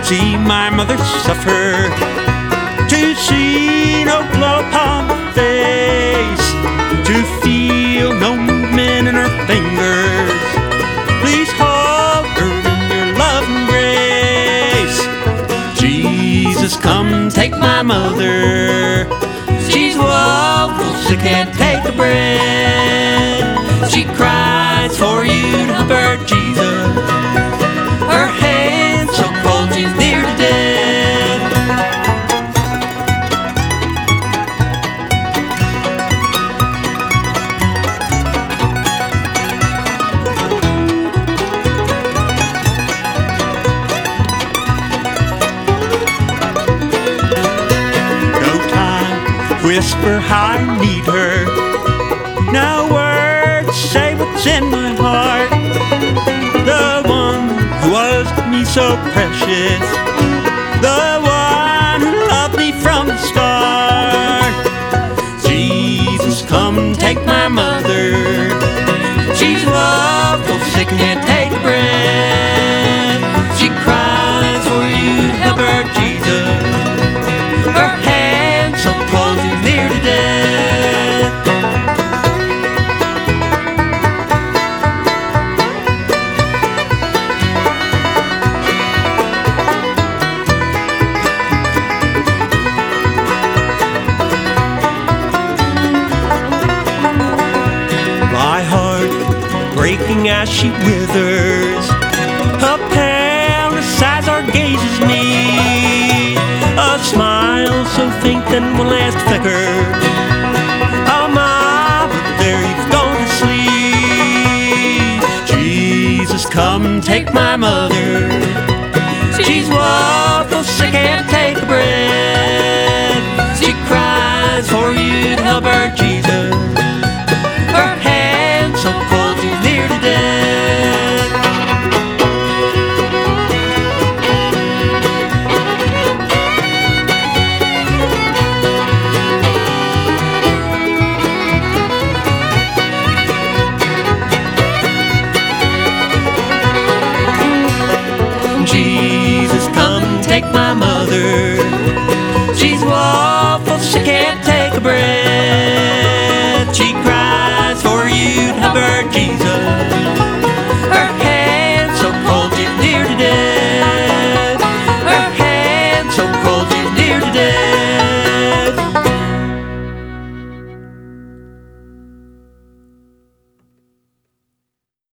see my mother suffer, to see no glow upon her face, to feel no movement in her fingers. Please hold her in your love and grace. Jesus, come take my mother. She's woeful, she can't take a breath. She cries for you to help her, Jesus. Her hands so cold, she's near to death. No time to whisper how I need her. No words say what's in my heart. The one who was to me so precious, the one who loved me from the start. Jesus, come take my mother. She's woeful, sick, can't take a breath. She cries for you to help her, Jesus. Her hands so cold, she's near to death. My heart breaking as she withers, a paleness as our gazes meet, a smile so faint that one last flicker. Oh, Mama, there you've gone to sleep. Jesus, come take my mother. She's woeful, sick, can't take a breath. She cries for you to help her, Jesus. Her hands so cold, she's near to death. Jesus, come take my mother.